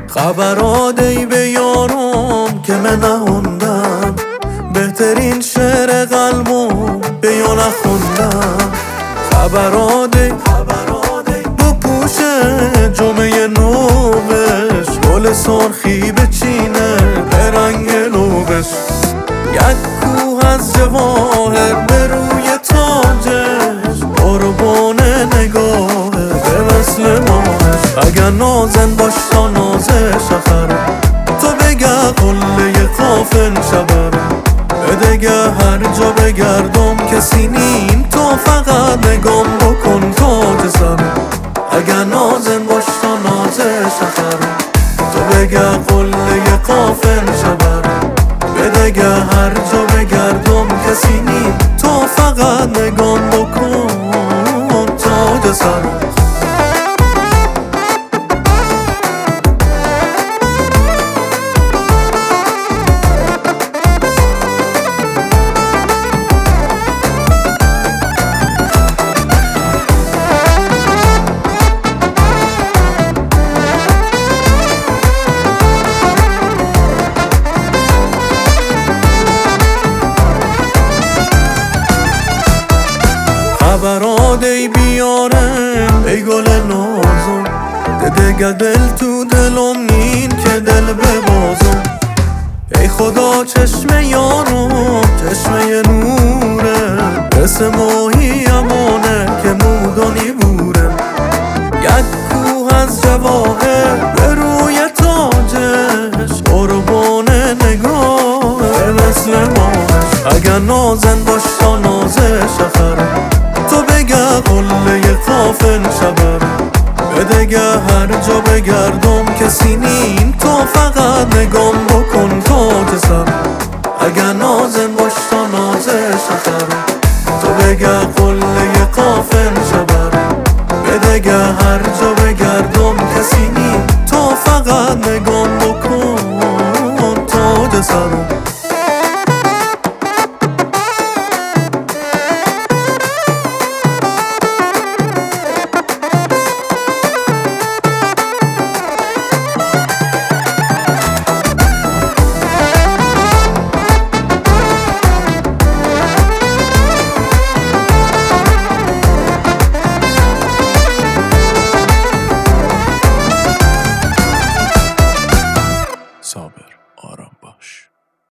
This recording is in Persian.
خبرادی به یارم که من نهوندم، بهترین شعر قلبم به یا نخوندم. خبرادی بپوشه جمعه نوبش، گل سرخی بچینه به رنگ لوبش. یک کوه از جواهر به روی تاجش، قربان نگاهه به مثل ماهش. اگر نازن باش تا نازش اخره، تو بگه قله قافل شبره. بدگه هر جا بگردم کسی نیم، تو فقط نگام بکن تاج سره. اگر نازن باش تا نازش اخره، تو بگه قله قافل شبره. بدگه هر جا بگردم کسی نیم، تو فقط نگام بکن تاج سره. خبرادی بیارم ای گل نازم، دگه دل تو دلم نین که دل ببازم. ای خدا چشم یارم چشمه نوره، مثل ماهی امانه که مودانی بوره. یک کوه از جواهر به روی تاجش، قربان نگاه مثل ماهش. اگر نازن باش تا نازش اخره، تو بگه قله قافل شبره. بدگه هر جا بگردم کسی نیم، تو فقط نگام بکن تاج سره. اگر نازن باش تا نازش اخره، تو بگه قله قافل شبره. بدگه هر جا